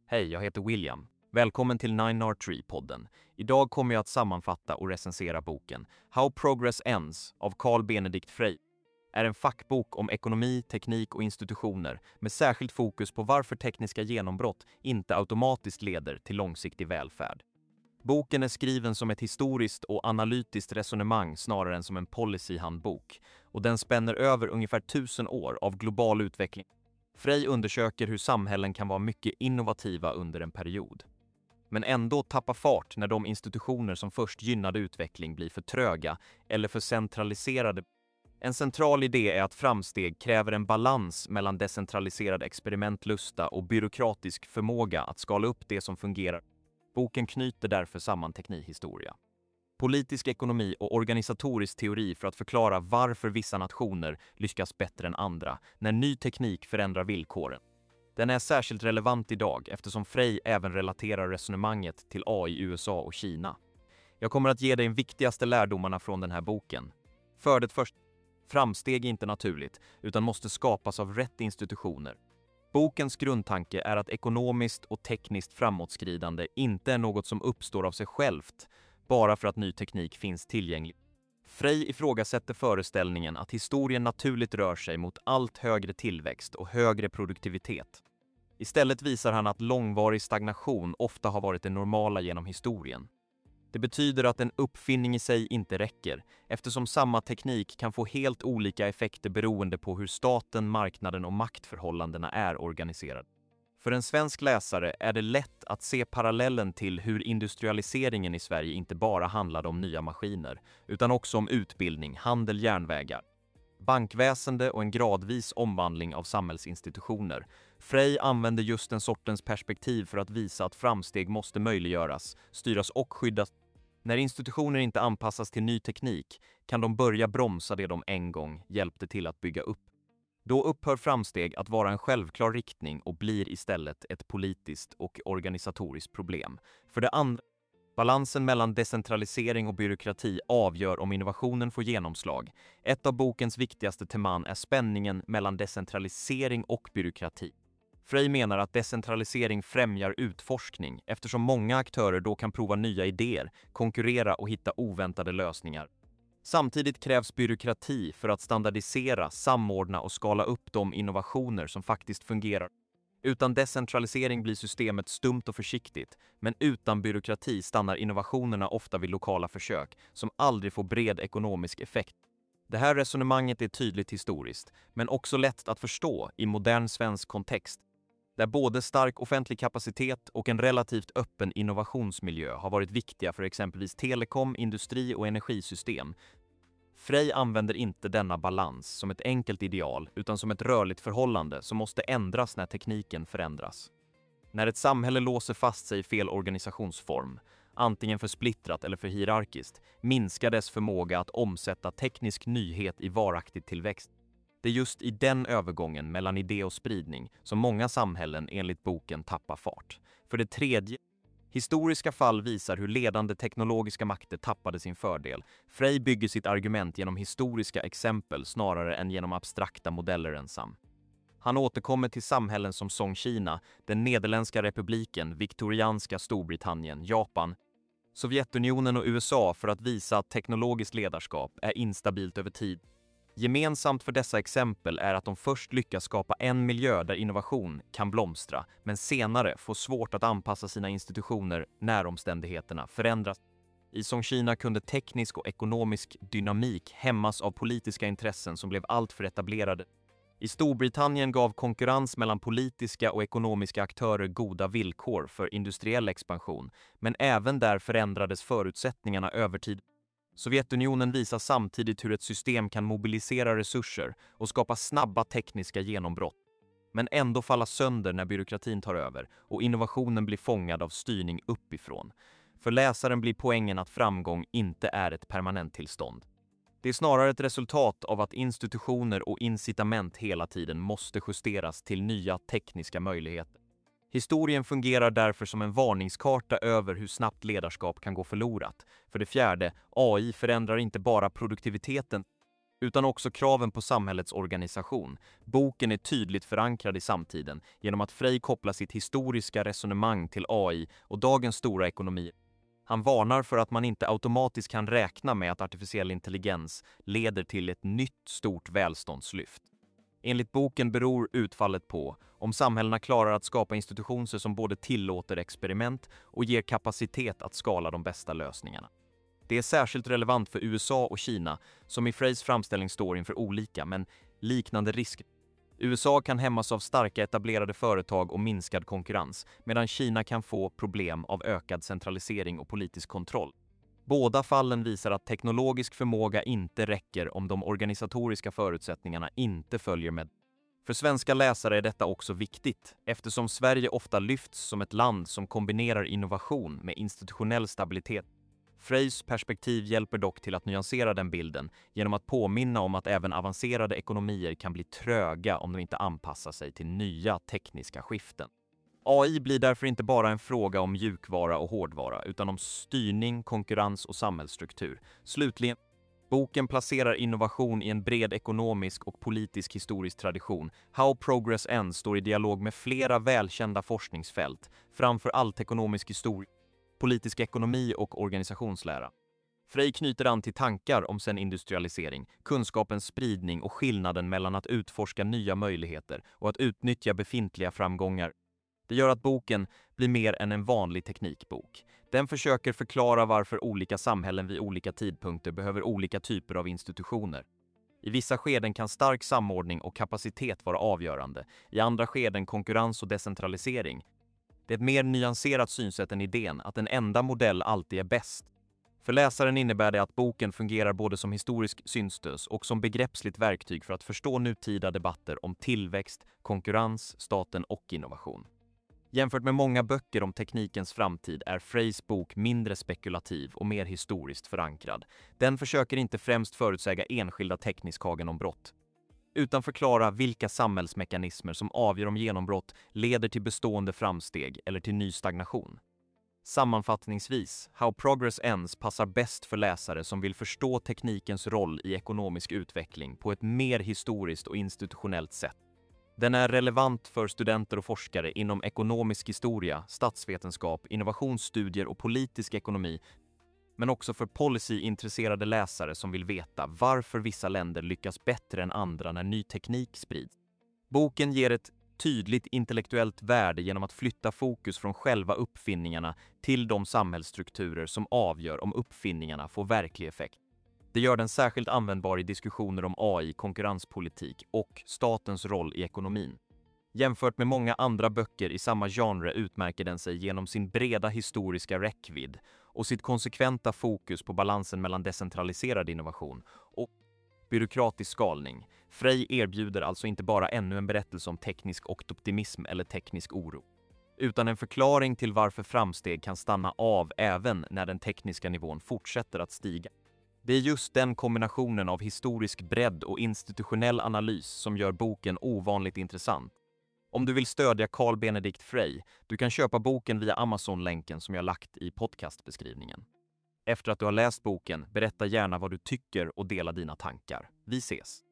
Hej, jag heter William. Välkommen till 9R3-podden. Idag kommer jag att sammanfatta och recensera boken How Progress Ends av Carl Benedikt Frey. Är en fackbok om ekonomi, teknik och institutioner med särskilt fokus på varför tekniska genombrott inte automatiskt leder till långsiktig välfärd. Boken är skriven som ett historiskt och analytiskt resonemang snarare än som en policyhandbok, och den spänner över ungefär 1000 år av global utveckling. Frey undersöker hur samhällen kan vara mycket innovativa under en period, men ändå tappa fart när de institutioner som först gynnade utveckling blir för tröga eller för centraliserade. En central idé är att framsteg kräver en balans mellan decentraliserad experimentlusta och byråkratisk förmåga att skala upp det som fungerar. Boken knyter därför samman teknikhistoria, politisk ekonomi och organisatorisk teori för att förklara varför vissa nationer lyckas bättre än andra när ny teknik förändrar villkoren. Den är särskilt relevant idag eftersom Frey även relaterar resonemanget till AI i USA och Kina. Jag kommer att ge dig de viktigaste lärdomarna från den här boken. För det första, framsteg är inte naturligt utan måste skapas av rätt institutioner. Bokens grundtanke är att ekonomiskt och tekniskt framåtskridande inte är något som uppstår av sig självt, bara för att ny teknik finns tillgänglig. Frey ifrågasätter föreställningen att historien naturligt rör sig mot allt högre tillväxt och högre produktivitet. Istället visar han att långvarig stagnation ofta har varit det normala genom historien. Det betyder att en uppfinning i sig inte räcker, eftersom samma teknik kan få helt olika effekter beroende på hur staten, marknaden och maktförhållandena är organiserade. För en svensk läsare är det lätt att se parallellen till hur industrialiseringen i Sverige inte bara handlade om nya maskiner, utan också om utbildning, handel, järnvägar, bankväsende och en gradvis omvandling av samhällsinstitutioner. Frey använder just den sortens perspektiv för att visa att framsteg måste möjliggöras, styras och skyddas. När institutioner inte anpassas till ny teknik kan de börja bromsa det de en gång hjälpte till att bygga upp. Då upphör framsteg att vara en självklar riktning och blir istället ett politiskt och organisatoriskt problem. För det andra, balansen mellan decentralisering och byråkrati avgör om innovationen får genomslag. Ett av bokens viktigaste teman är spänningen mellan decentralisering och byråkrati. Frey menar att decentralisering främjar utforskning eftersom många aktörer då kan prova nya idéer, konkurrera och hitta oväntade lösningar. Samtidigt krävs byråkrati för att standardisera, samordna och skala upp de innovationer som faktiskt fungerar. Utan decentralisering blir systemet stumt och försiktigt, men utan byråkrati stannar innovationerna ofta vid lokala försök som aldrig får bred ekonomisk effekt. Det här resonemanget är tydligt historiskt, men också lätt att förstå i modern svensk kontext, där både stark offentlig kapacitet och en relativt öppen innovationsmiljö har varit viktiga för exempelvis telekom, industri och energisystem. Frey använder inte denna balans som ett enkelt ideal utan som ett rörligt förhållande som måste ändras när tekniken förändras. När ett samhälle låser fast sig i fel organisationsform, antingen för splittrat eller för hierarkiskt, minskar dess förmåga att omsätta teknisk nyhet i varaktig tillväxt. Det är just i den övergången mellan idé och spridning som många samhällen enligt boken tappar fart. För det tredje, historiska fall visar hur ledande teknologiska makter tappade sin fördel. Frey bygger sitt argument genom historiska exempel snarare än genom abstrakta modeller ensam. Han återkommer till samhällen som Songkina, den Nederländska republiken, viktorianska Storbritannien, Japan, Sovjetunionen och USA för att visa att teknologiskt ledarskap är instabilt över tid. Gemensamt för dessa exempel är att de först lyckas skapa en miljö där innovation kan blomstra, men senare får svårt att anpassa sina institutioner när omständigheterna förändras. I Songkina kunde teknisk och ekonomisk dynamik hämmas av politiska intressen som blev alltför etablerade. I Storbritannien gav konkurrens mellan politiska och ekonomiska aktörer goda villkor för industriell expansion, men även där förändrades förutsättningarna över tid. Sovjetunionen visar samtidigt hur ett system kan mobilisera resurser och skapa snabba tekniska genombrott, men ändå falla sönder när byråkratin tar över och innovationen blir fångad av styrning uppifrån. För läsaren blir poängen att framgång inte är ett permanent tillstånd. Det är snarare ett resultat av att institutioner och incitament hela tiden måste justeras till nya tekniska möjligheter. Historien fungerar därför som en varningskarta över hur snabbt ledarskap kan gå förlorat. För det fjärde, AI förändrar inte bara produktiviteten utan också kraven på samhällets organisation. Boken är tydligt förankrad i samtiden genom att Frey kopplar sitt historiska resonemang till AI och dagens stora ekonomi. Han varnar för att man inte automatiskt kan räkna med att artificiell intelligens leder till ett nytt stort välståndslyft. Enligt boken beror utfallet på om samhällena klarar att skapa institutioner som både tillåter experiment och ger kapacitet att skala de bästa lösningarna. Det är särskilt relevant för USA och Kina som i Freys framställning står inför olika men liknande risker. USA kan hämmas av starka etablerade företag och minskad konkurrens, medan Kina kan få problem av ökad centralisering och politisk kontroll. Båda fallen visar att teknologisk förmåga inte räcker om de organisatoriska förutsättningarna inte följer med. För svenska läsare är detta också viktigt, eftersom Sverige ofta lyfts som ett land som kombinerar innovation med institutionell stabilitet. Freys perspektiv hjälper dock till att nyansera den bilden genom att påminna om att även avancerade ekonomier kan bli tröga om de inte anpassar sig till nya tekniska skiften. AI blir därför inte bara en fråga om mjukvara och hårdvara utan om styrning, konkurrens och samhällsstruktur. Slutligen, boken placerar innovation i en bred ekonomisk och politisk historisk tradition. How Progress Ends står i dialog med flera välkända forskningsfält, framför allt ekonomisk historia, politisk ekonomi och organisationslära. Frey knyter an till tankar om sen industrialisering, kunskapens spridning och skillnaden mellan att utforska nya möjligheter och att utnyttja befintliga framgångar. Det gör att boken blir mer än en vanlig teknikbok. Den försöker förklara varför olika samhällen vid olika tidpunkter behöver olika typer av institutioner. I vissa skeden kan stark samordning och kapacitet vara avgörande, i andra skeden konkurrens och decentralisering. Det är ett mer nyanserat synsätt än idén att en enda modell alltid är bäst. För läsaren innebär det att boken fungerar både som historisk synstös och som begreppsligt verktyg för att förstå nutida debatter om tillväxt, konkurrens, staten och innovation. Jämfört med många böcker om teknikens framtid är Freys bok mindre spekulativ och mer historiskt förankrad. Den försöker inte främst förutsäga enskilda tekniska genombrott, utan förklara vilka samhällsmekanismer som avgör om genombrott leder till bestående framsteg eller till ny stagnation. Sammanfattningsvis, How Progress Ends passar bäst för läsare som vill förstå teknikens roll i ekonomisk utveckling på ett mer historiskt och institutionellt sätt. Den är relevant för studenter och forskare inom ekonomisk historia, statsvetenskap, innovationsstudier och politisk ekonomi, men också för policyintresserade läsare som vill veta varför vissa länder lyckas bättre än andra när ny teknik sprids. Boken ger ett tydligt intellektuellt värde genom att flytta fokus från själva uppfinningarna till de samhällsstrukturer som avgör om uppfinningarna får verklig effekt. Det gör den särskilt användbar i diskussioner om AI, konkurrenspolitik och statens roll i ekonomin. Jämfört med många andra böcker i samma genre utmärker den sig genom sin breda historiska räckvidd och sitt konsekventa fokus på balansen mellan decentraliserad innovation och byråkratisk skalning. Frey erbjuder alltså inte bara ännu en berättelse om teknisk optimism eller teknisk oro, utan en förklaring till varför framsteg kan stanna av även när den tekniska nivån fortsätter att stiga. Det är just den kombinationen av historisk bredd och institutionell analys som gör boken ovanligt intressant. Om du vill stödja Carl Benedikt Frey, du kan köpa boken via Amazon-länken som jag lagt i podcastbeskrivningen. Efter att du har läst boken, berätta gärna vad du tycker och dela dina tankar. Vi ses!